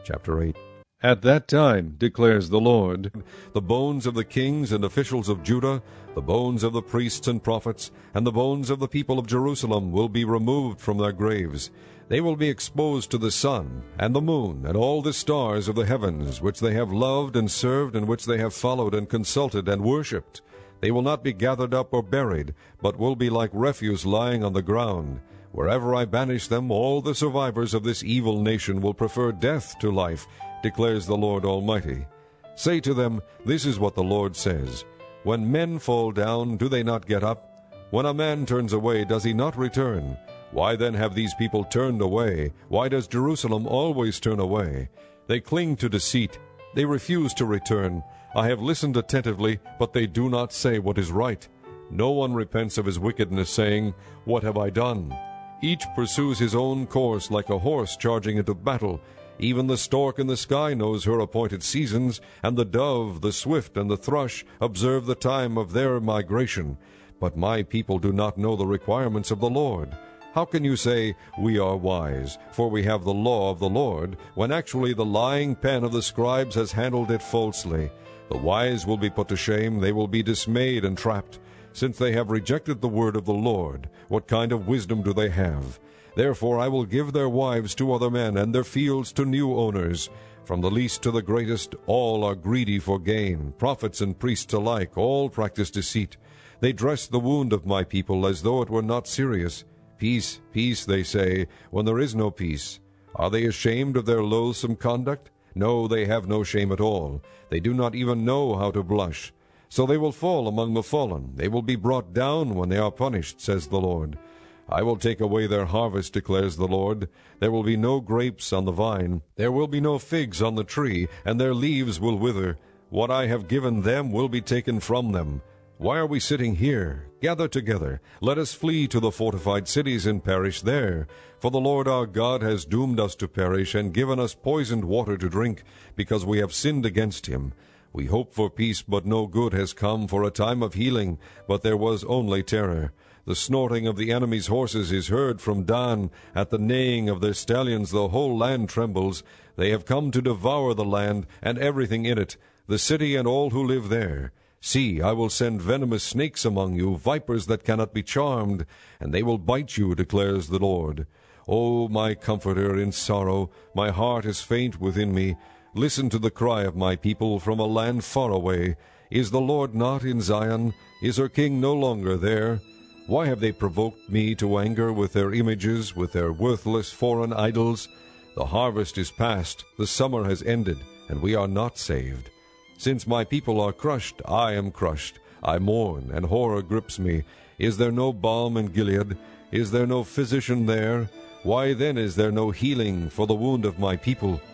Chapter 8. At that time, declares the Lord, the bones of the kings and officials of Judah, the bones of the priests and prophets, and the bones of the people of Jerusalem will be removed from their graves. They will be exposed to the sun, and the moon, and all the stars of the heavens, which they have loved and served, and which they have followed and consulted and worshipped. They will not be gathered up or buried, but will be like refuse lying on the ground. Wherever I banish them, all the survivors of this evil nation will prefer death to life, declares the Lord Almighty. Say to them, this is what the Lord says. When men fall down, do they not get up? When a man turns away, does he not return? Why then have these people turned away? Why does Jerusalem always turn away? They cling to deceit. They refuse to return. I have listened attentively, but they do not say what is right. No one repents of his wickedness, saying, what have I done? Each pursues his own course like a horse charging into battle. Even the stork in the sky knows her appointed seasons, and the dove, the swift, and the thrush observe the time of their migration. But my people do not know the requirements of the Lord. How can you say, we are wise, for we have the law of the Lord, when actually the lying pen of the scribes has handled it falsely? The wise will be put to shame, they will be dismayed and trapped. Since they have rejected the word of the Lord, what kind of wisdom do they have? Therefore I will give their wives to other men, and their fields to new owners. From the least to the greatest, all are greedy for gain. Prophets and priests alike, all practice deceit. They dress the wound of my people as though it were not serious. Peace, peace, they say, when there is no peace. Are they ashamed of their loathsome conduct? No, they have no shame at all. They do not even know how to blush. So they will fall among the fallen. They will be brought down when they are punished, says the Lord. I will take away their harvest, declares the Lord. There will be no grapes on the vine. There will be no figs on the tree, and their leaves will wither. What I have given them will be taken from them. Why are we sitting here? Gather together. Let us flee to the fortified cities and perish there. For the Lord our God has doomed us to perish and given us poisoned water to drink, because we have sinned against him. We hoped for peace, but no good has come, for a time of healing, but there was only terror. The snorting of the enemy's horses is heard from Dan. At the neighing of their stallions the whole land trembles. They have come to devour the land and everything in it, the city and all who live there. See, I will send venomous snakes among you, vipers that cannot be charmed, and they will bite you, declares the Lord. O my comforter in sorrow, my heart is faint within me. Listen to the cry of my people from a land far away. Is the Lord not in Zion? Is her king no longer there? Why have they provoked me to anger with their images, with their worthless foreign idols? The harvest is past, the summer has ended, and we are not saved. Since my people are crushed, I am crushed. I mourn, and horror grips me. Is there no balm in Gilead? Is there no physician there? Why then is there no healing for the wound of my people?